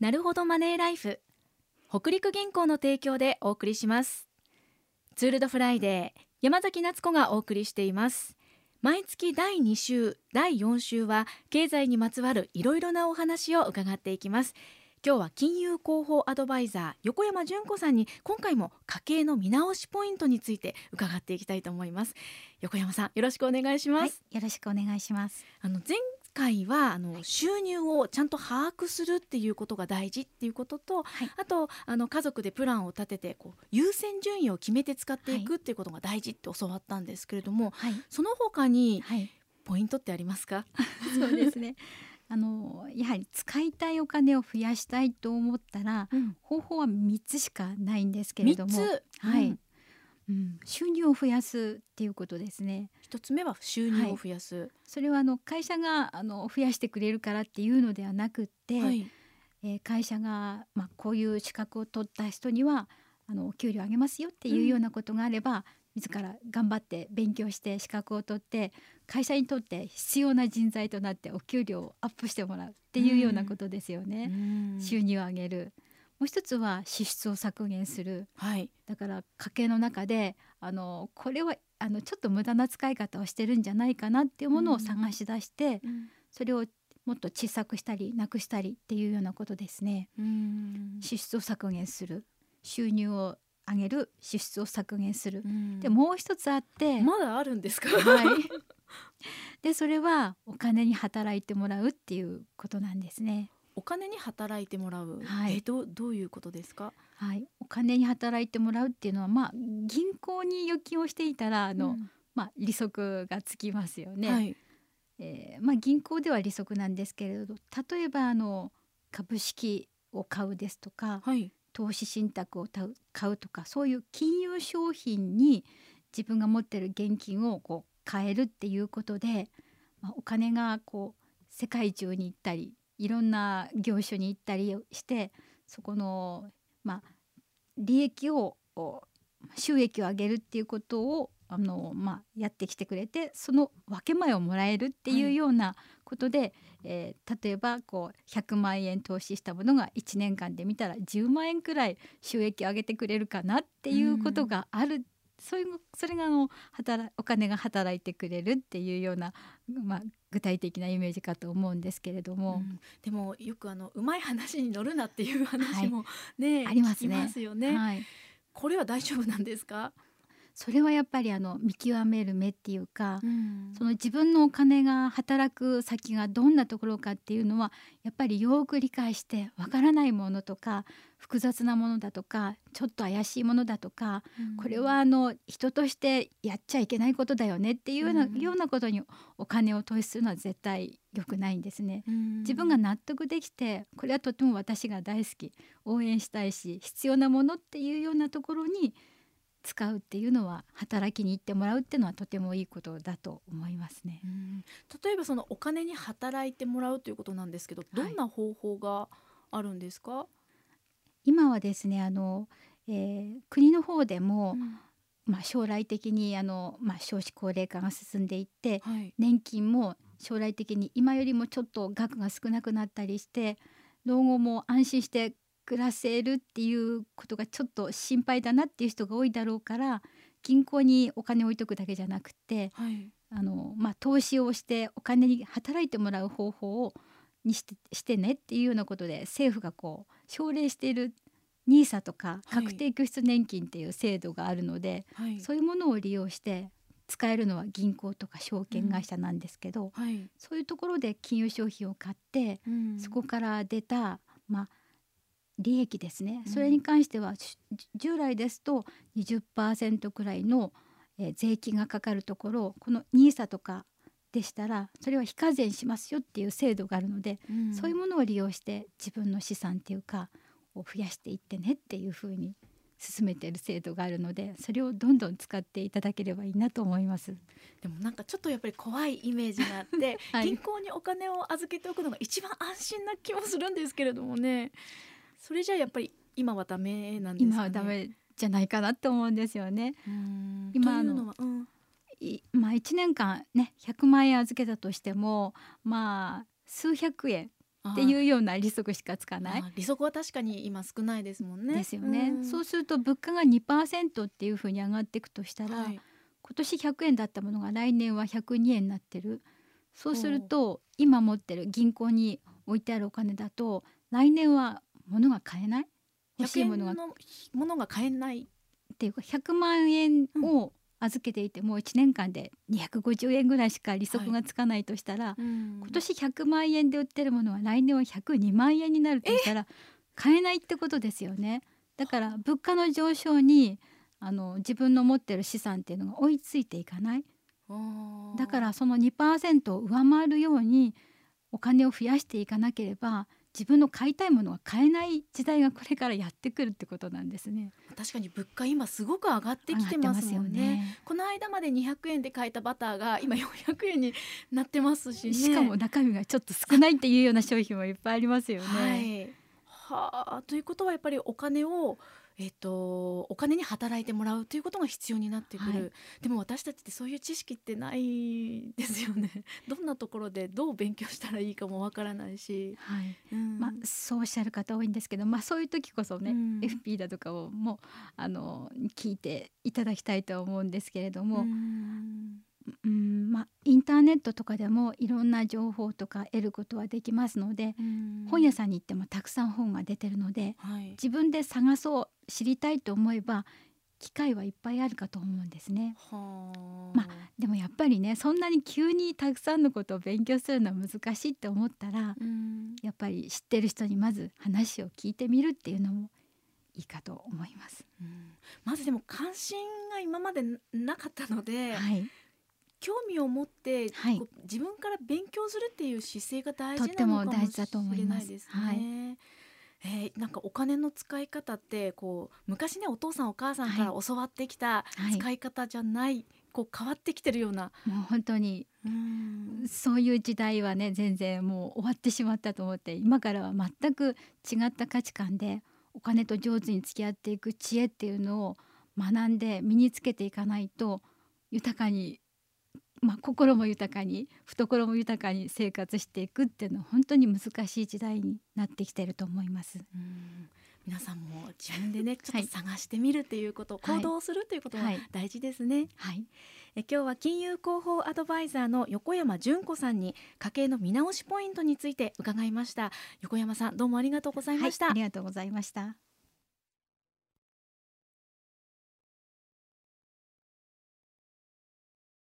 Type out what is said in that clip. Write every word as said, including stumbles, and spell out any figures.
なるほどマネーライフ、北陸銀行の提供でお送りします。ツールドフライデー、山崎夏子がお送りしています。毎月だいに週、だいよん週は経済にまつわるいろいろなお話を伺っていきます。今日は金融広報アドバイザー横山純子さんに今回も家計の見直しポイントについて伺っていきたいと思います。横山さん、よろしくお願いします。 はい、よろしくお願いします。 あの前回はあの収入をちゃんと把握するっていうことが大事っていうことと、 はい、 あとあの家族でプランを立ててこう優先順位を決めて使っていくっていうことが大事って教わったんですけれども、 はい、 その他にはい、 ポイントってありますか？ そうですね。あのやはり使いたいお金を増やしたいと思ったら、 うん、 方法はみっつしかないんですけれども、 みっつ、 はい、 うん、 うん、収入を増やすっていうことですね。 ひとつめは収入を増やす、 それはあの会社があの増やしてくれるからっていうのではなくって、 はい、 えー会社が、まあ、こういう資格を取った人にはあのお給料上げますよっていうようなことがあれば、自ら頑張って勉強して資格を取って会社にとって必要な人材となってお給料をアップしてもらうっていうようなことですよね。 うん、 収入を上げる。もう一つは支出を削減する。 はい、 だから家計の中であのこれはあのちょっと無駄な使い方をしてるんじゃないかなっていうものを探し出して、 うんそれをもっと小さくしたりなくしたりっていうようなことですね。 うん、 支出を削減する、収入を上げる、支出を削減する、 うん、 でもう一つあって、 まだあるんですか？ はい、でそれはお金に働いてもらうっていうことなんですね。 お金に働いてもらう、 はい、 えどうどういうことですか？ はい、お金に働いてもらうっていうのは、まあ、銀行に預金をしていたらあの、 うん、 まあ、利息がつきますよね。 はい、 えーまあ、銀行では利息なんですけれど、例えばあの株式を買うですとか、 はい、 投資信託を買う買うとか、そういう金融商品に自分が持ってる現金をこう変えるっていうことで、まあ、お金がこう世界中に行ったりいろんな業種に行ったりして、そこの、まあ、利益をお収益を上げるっていうことをあの、まあ、やってきてくれて、その分け前をもらえるっていうようなことで、えー例えばこうひゃくまんえん投資したものがいちねんかんで見たらじゅうまんえんくらい収益を上げてくれるかなっていうことがある。そういうそれがあの働お金が働いてくれるっていうような、まあ、具体的なイメージかと思うんですけれども、 うん、でもよくあのうまい話に乗るなっていう話も、ね、 ありますね。 聞きますよね。 はい、 これは大丈夫なんですか？ それはやっぱりあの見極める目っていうか、 うん、 その自分のお金が働く先がどんなところかっていうのはやっぱりよく理解して、わからないものとか複雑なものだとかちょっと怪しいものだとか、 うん、 これはあの人としてやっちゃいけないことだよねっていうような、 うん、 ようなことにお金を投資するのは絶対良くないんですね。 うん、 自分が納得できて、これはとても私が大好き、応援したいし必要なものっていうようなところに使うっていうのは、働きに行ってもらうっていうのはとてもいいことだと思いますね。 うん、例えばそのお金に働いてもらうということなんですけど、どんな方法があるんですか？ 今はですね、あの、えー国の方でも、 うん、 まあ、将来的にあの、まあ、少子高齢化が進んでいって、 はい、 年金も将来的に今よりもちょっと額が少なくなったりして、老後も安心して暮らせるっていうことがちょっと心配だなっていう人が多いだろうから、銀行にお金を置いとくだけじゃなくて、 はい、 あの、まあ、投資をしてお金に働いてもらう方法をにして、してねっていうようなことで政府がこう奨励している ニーサ とかはい確定拠出年金っていう制度があるので、 はい、 そういうものを利用して使えるのは銀行とか証券会社なんですけど、 はい、 そういうところで金融商品を買って、 うん、 そこから出た、まあ、利益ですね、 うん、 それに関してはし従来ですと にじゅっパーセント くらいの、えー税金がかかるところ、この ニーサ とかでしたらそれは非課税しますよっていう制度があるので、 うん、 そういうものを利用して自分の資産っていうかを増やしていってねっていうふうに進めている制度があるので、それをどんどん使っていただければいいなと思います。 でもなんかちょっとやっぱり怖いイメージがあって、 はい、 銀行にお金を預けておくのが一番安心な気もするんですけれどもね。それじゃあやっぱり今はダメなんですかね。 今はダメじゃないかなと思うんですよね。 うーん、 今というのは、うん、 いまあ、いちねんかんねひゃくまんえん預けたとしても、まあ数百円っていうような利息しかつかない。 あ利息は確かに今少ないですもんね。 ですよね、 うん、 そうすると物価が にパーセント っていうふうに上がっていくとしたら、 はい、 今年ひゃくえんだったものが来年はひゃくにえんになってる。そうすると今持ってる銀行に置いてあるお金だと来年は物が買えない、欲しいものがっひゃくえんのものが買えない。 ていうかひゃくまんえんを預けていてもいちねんかんでにひゃくごじゅうえんぐらいしか利息がつかないとしたら、 うん、 今年ひゃくまんえんで売ってるものは来年はひゃくにまんえんになるとしたら買えないってことですよね。だから物価の上昇にあの自分の持ってる資産っていうのが追いついていかない。だからその にパーセント を上回るようにお金を増やしていかなければ自分の買いたいものは買えない時代がこれからやってくるってことなんですね。 確かに物価今すごく上がってきてますもんね。 上がってますよね。 この間までにひゃくえんで買えたバターが今よんひゃくえんになってますしね。 しかも中身がちょっと少ないっていうような商品もいっぱいありますよね。 はい、はあ、ということはやっぱりお金をえっと、お金に働いてもらうということが必要になってくる、はい、でも私たちってそういう知識ってないですよね。どんなところでどう勉強したらいいかもわからないし、 はいうん、 まあ、そうおっしゃる方多いんですけど、まあ、そういう時こそね、 うん、 エフピー だとかをもあの聞いていただきたいと思うんですけれども、 うんうんまあ、インターネットとかでもいろんな情報とか得ることはできますので、 うん、 本屋さんに行ってもたくさん本が出てるので、 はい、 自分で探そう知りたいと思えば機会はいっぱいあるかと思うんですね。 はあ、 まあ、でもやっぱりねそんなに急にたくさんのことを勉強するのは難しいって思ったら、 うん、 やっぱり知ってる人にまず話を聞いてみるっていうのもいいかと思います。 うん、まずでも関心が今までなかったので、 はい、 興味を持って、 はい、 こう自分から勉強するっていう姿勢が大とって事なのかもも大事だと思しれいます。 ないですはい、 ね。えーなんかお金の使い方ってこう昔ねお父さんお母さんから教わってきたはい使い方じゃない、こう変わってきてるような、 もう本当にうんそういう時代はね全然もう終わってしまったと思って、今からは全く違った価値観でお金と上手に付き合っていく知恵っていうのを学んで身につけていかないと豊かに、まあ、心も豊かに懐も豊かに生活していくっていうのは本当に難しい時代になってきていると思います。 うん皆さんも自分でねちょはいっと探してみるっていうこと、 はい行動するということがはい大事ですね。 はいえ今日は金融広報アドバイザーの横山純子さんに家計の見直しポイントについて伺いました。横山さんどうもありがとうございました。 はい、ありがとうございました。